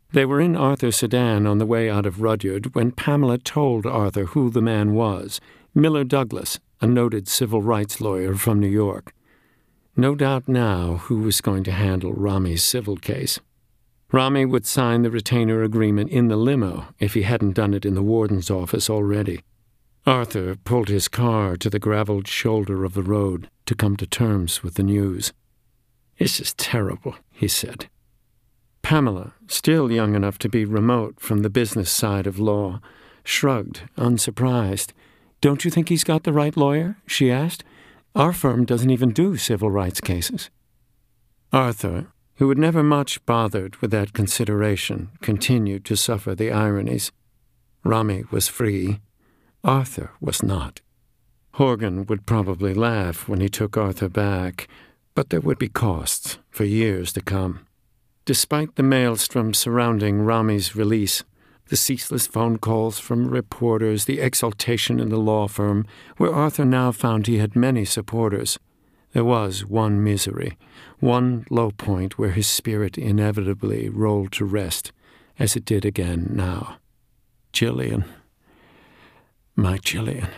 They were in Arthur's sedan on the way out of Rudyard when Pamela told Arthur who the man was, Miller Douglas, a noted civil rights lawyer from New York. No doubt now who was going to handle Rami's civil case. Rami would sign the retainer agreement in the limo if he hadn't done it in the warden's office already. Arthur pulled his car to the gravelled shoulder of the road to come to terms with the news. "This is terrible," he said. Pamela, still young enough to be remote from the business side of law, shrugged, unsurprised. "Don't you think he's got the right lawyer?" she asked. "Our firm doesn't even do civil rights cases." Arthur, who had never much bothered with that consideration, continued to suffer the ironies. Rami was free. Arthur was not. Horgan would probably laugh when he took Arthur back, but there would be costs for years to come. Despite the maelstrom surrounding Rami's release, the ceaseless phone calls from reporters, the exultation in the law firm, where Arthur now found he had many supporters, there was one misery, one low point where his spirit inevitably rolled to rest, as it did again now. Gillian. My Gillian,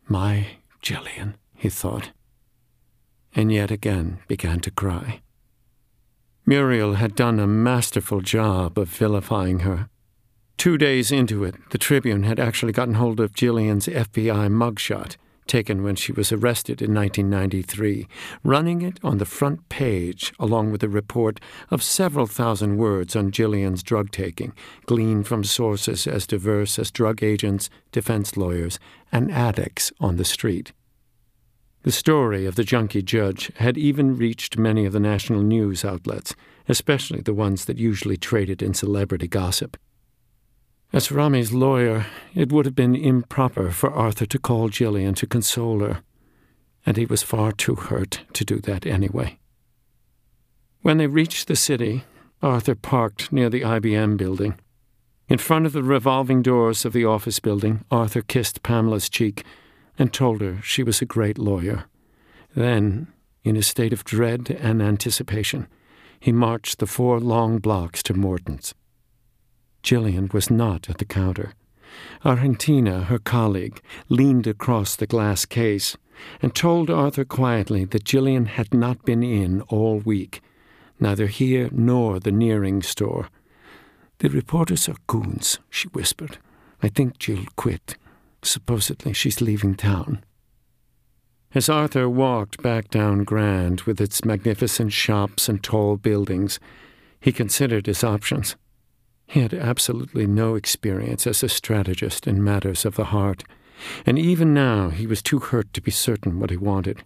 he thought, and yet again began to cry. Muriel had done a masterful job of vilifying her. 2 days into it, the Tribune had actually gotten hold of Gillian's FBI mugshot, taken when she was arrested in 1993, running it on the front page along with a report of several thousand words on Gillian's drug-taking, gleaned from sources as diverse as drug agents, defense lawyers, and addicts on the street. The story of the junkie judge had even reached many of the national news outlets, especially the ones that usually traded in celebrity gossip. As Rami's lawyer, it would have been improper for Arthur to call Gillian to console her, and he was far too hurt to do that anyway. When they reached the city, Arthur parked near the IBM building. In front of the revolving doors of the office building, Arthur kissed Pamela's cheek and told her she was a great lawyer. Then, in a state of dread and anticipation, he marched the 4 long blocks to Morton's. Gillian was not at the counter. Argentina, her colleague, leaned across the glass case and told Arthur quietly that Gillian had not been in all week, neither here nor the Nearing store. "The reporters are goons," she whispered. "I think Jill quit. Supposedly she's leaving town." As Arthur walked back down Grand with its magnificent shops and tall buildings, he considered his options. He had absolutely no experience as a strategist in matters of the heart, and even now he was too hurt to be certain what he wanted.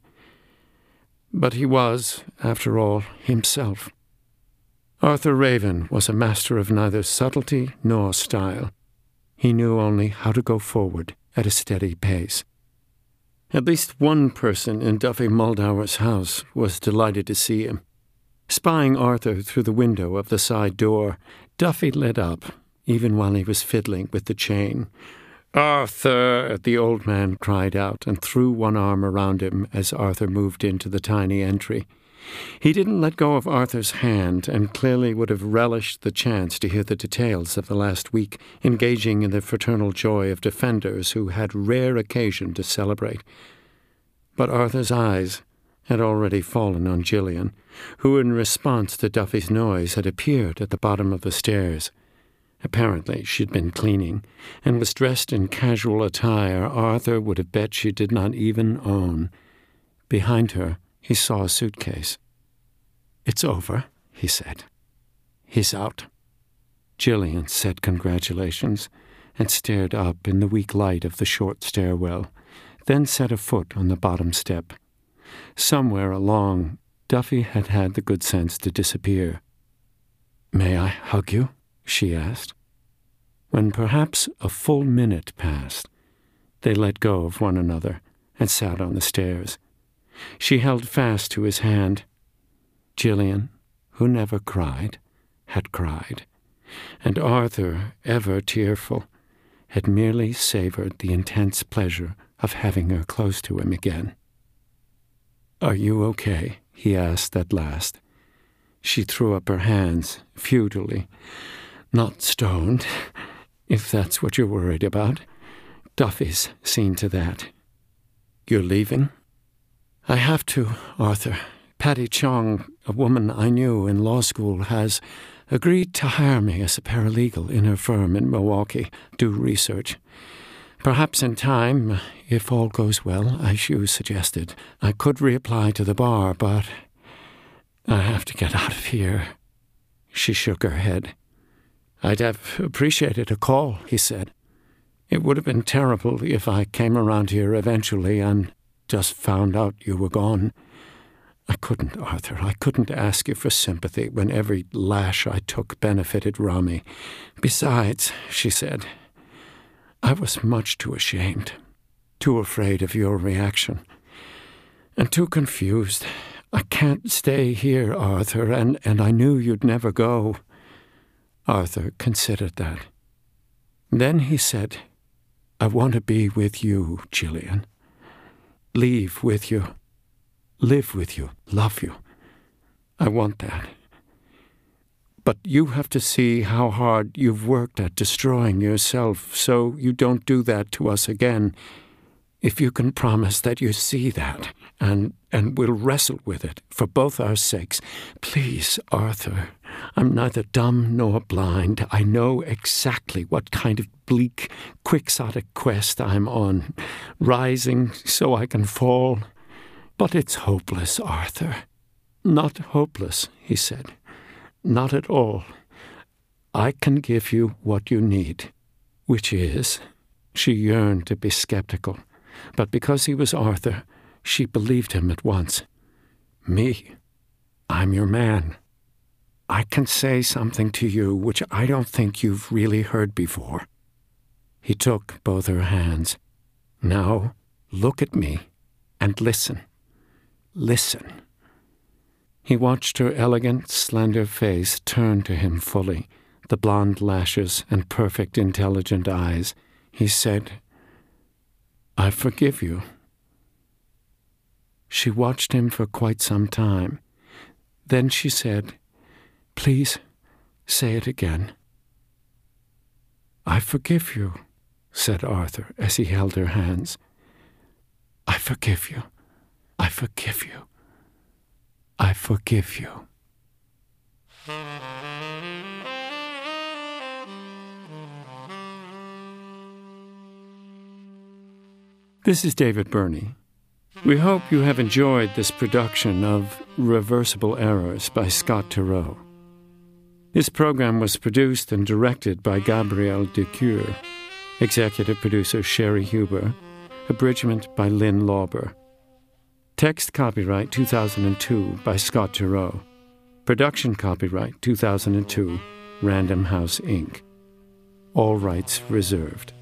But he was, after all, himself. Arthur Raven was a master of neither subtlety nor style. He knew only how to go forward at a steady pace. At least one person in Duffy Muldauer's house was delighted to see him. Spying Arthur through the window of the side door, Duffy lit up, even while he was fiddling with the chain. "Arthur!" the old man cried out and threw one arm around him as Arthur moved into the tiny entry. He didn't let go of Arthur's hand and clearly would have relished the chance to hear the details of the last week, engaging in the fraternal joy of defenders who had rare occasion to celebrate. But Arthur's eyes had already fallen on Gillian, who in response to Duffy's noise had appeared at the bottom of the stairs. Apparently she'd been cleaning, and was dressed in casual attire Arthur would have bet she did not even own. Behind her, he saw a suitcase. "It's over," he said. "He's out." Gillian said congratulations, and stared up in the weak light of the short stairwell, then set a foot on the bottom step. Somewhere along, Duffy had had the good sense to disappear. "May I hug you?" she asked. When perhaps a full minute passed, they let go of one another and sat on the stairs. She held fast to his hand. Gillian, who never cried, had cried, and Arthur, ever tearful, had merely savored the intense pleasure of having her close to him again. "Are you okay?" he asked at last. She threw up her hands, futilely. Not stoned, if that's what you're worried about. Duffy's seen to that. You're leaving? I have to, Arthur. Patty Chong, a woman I knew in law school, has agreed to hire me as a paralegal in her firm in Milwaukee, do research. Perhaps in time, if all goes well, as you suggested, I could reapply to the bar, but I have to get out of here. She shook her head. I'd have appreciated a call, he said. It would have been terrible if I came around here eventually and just found out you were gone. I couldn't, Arthur. I couldn't ask you for sympathy when every lash I took benefited Rami. Besides, she said, I was much too ashamed, too afraid of your reaction, and too confused. I can't stay here, Arthur, and I knew you'd never go. Arthur considered that. Then he said, I want to be with you, Gillian. Leave with you. Live with you. Love you. I want that. But you have to see how hard you've worked at destroying yourself, so you don't do that to us again. If you can promise that you see that, and we'll wrestle with it for both our sakes. Please, Arthur, I'm neither dumb nor blind. I know exactly what kind of bleak, quixotic quest I'm on, rising so I can fall. But it's hopeless, Arthur. Not hopeless, he said. Not at all. I can give you what you need, which is, she yearned to be skeptical, but because he was Arthur, she believed him at once. Me, I'm your man. I can say something to you which I don't think you've really heard before. He took both her hands. Now, look at me and listen. Listen. He watched her elegant, slender face turn to him fully, the blonde lashes and perfect, intelligent eyes. He said, I forgive you. She watched him for quite some time. Then she said, Please, say it again. I forgive you, said Arthur as he held her hands. I forgive you. I forgive you. I forgive you. This is David Burney. We hope you have enjoyed this production of Reversible Errors by Scott Turow. This program was produced and directed by Gabrielle Ducour, executive producer Sherry Huber, abridgment by Lynn Lauber. Text copyright 2002 by Scott Turow. Production copyright 2002, Random House, Inc. All rights reserved.